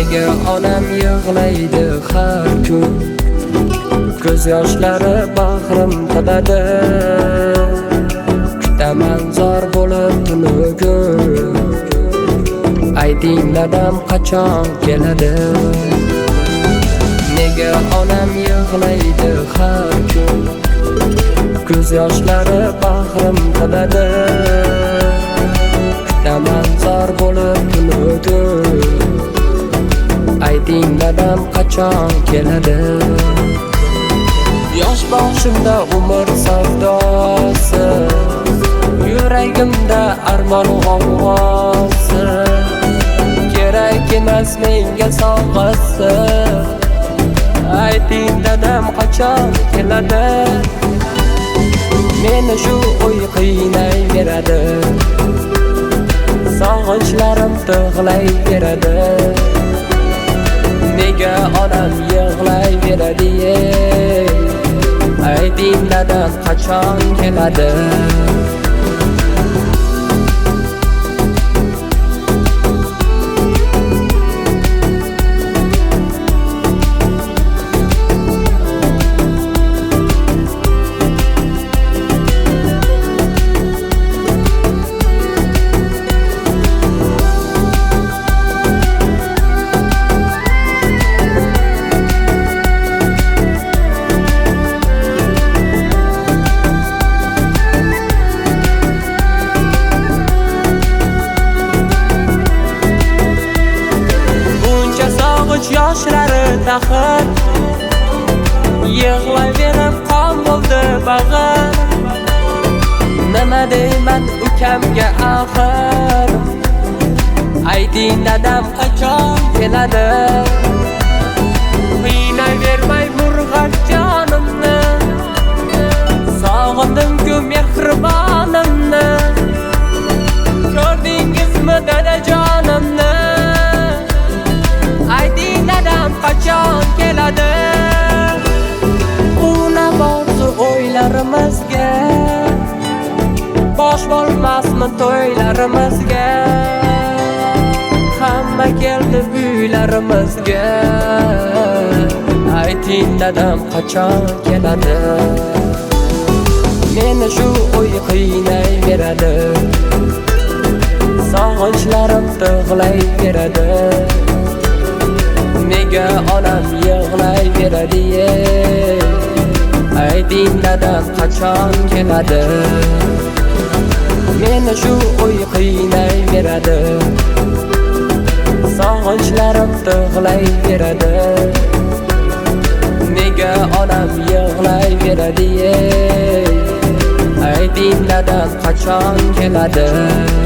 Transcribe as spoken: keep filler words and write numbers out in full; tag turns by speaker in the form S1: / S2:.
S1: Nega onam yig'laydi har kun, ko'z yoshlari bag'rim tiladi. Kutaman zor bo'lib tunu-kun, ayting dadam qachon keladi. Nega onam yig'laydi har kun, ko'z yoshlari bag'rim tiladi. Kutaman zor bo'lib tunu-kun, ayting dadam qachon keladi. Yosh boshimda umr savdosi, yuragimda armon g'avg'osi. Kerak emas menga sovg'asi, ayting dadam qachon keladi. Meni shu o'y qiynayveradi, sog'inchlarim tig'layveradi. Nega onam yig'layveradi, ayting dadam qachon keladi. Yoshlari taxir, yig'layverib qon bo'ldi bag'ir. Nima deyman ukamga axir, ayting dadam qachon keladi. Qiynayvermay murg'ak jonimni, sog'indim-ku mehribonimni. Ko'rdingizmi dadajonimni, ayting dadam qachon keladi. Una bordi o'ylarimizga, bosh bo'lmasmi to'ylarimizga. Hamma keldi uylarimizga, ayting dadam qachon keladi. Meni shu o'y qiynayveradi, sog'inchlarim tig'layveradi. Nega onam yig'layveradi, ayting dadam qachon keladi. Meni shu o'y qiynayveradi, sog'inchlarim tig'layveradi. Nega onam yig'layveradi, ayting dadam qachon keladi.